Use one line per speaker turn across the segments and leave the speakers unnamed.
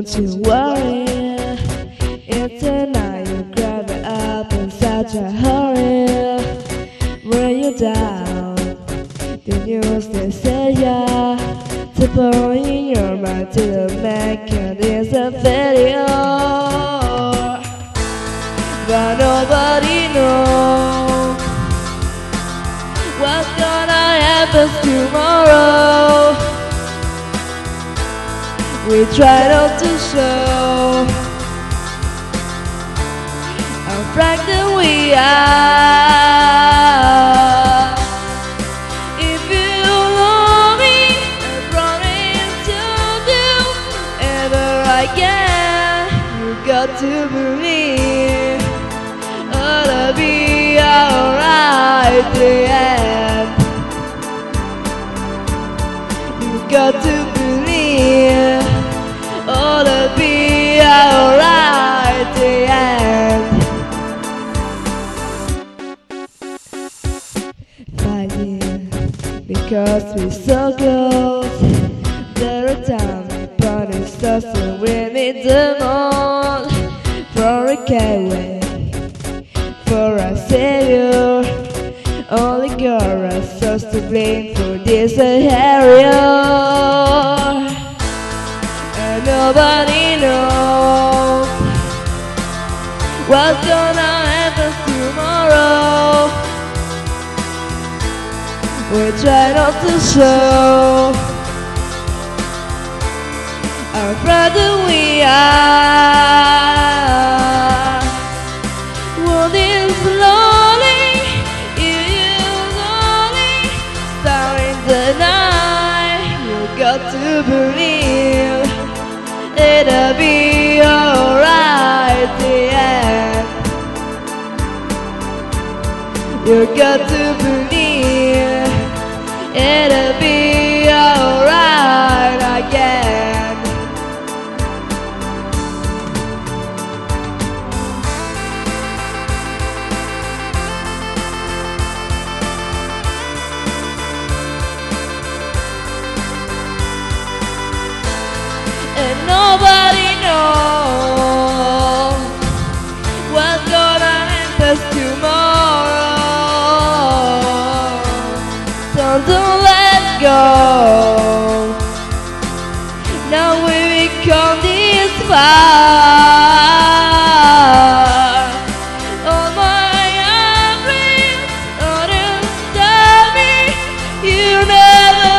Don't you worry, it's tonight you grab it up in such a hurry. When you're down, the news they say yeah, to pour in your mind to the make it is a failure. But nobody knows what's gonna happen tomorrow. We try not to show how frightened we are. If you love me, I promise to do whatever I can. You got to believe it'll be alright at the end. You got to believe it'll be alright at the end. Fighting because we're so close. There are times we punish us and we need the most. For a gateway, for a savior, only God is us to blame for this area. And nobody knows what's gonna happen tomorrow. We try not to show how frightened we are. Moving slowly, you slowly, starting the night. You got to believe it'll be alright at the end. You got to believe it'll be alright again. And nobody knows what's gonna happen tomorrow. So don't let go. Now we come this far. All my dreams don't stop me. You never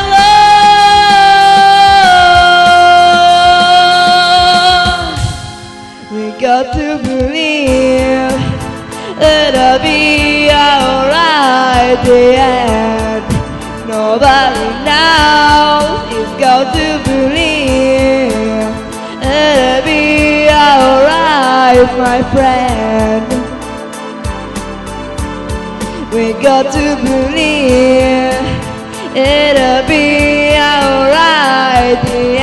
lost. We got to believe it'll be alright at the end. Nobody now is got to believe it'll be alright, my friend. We got to believe it'll be alright.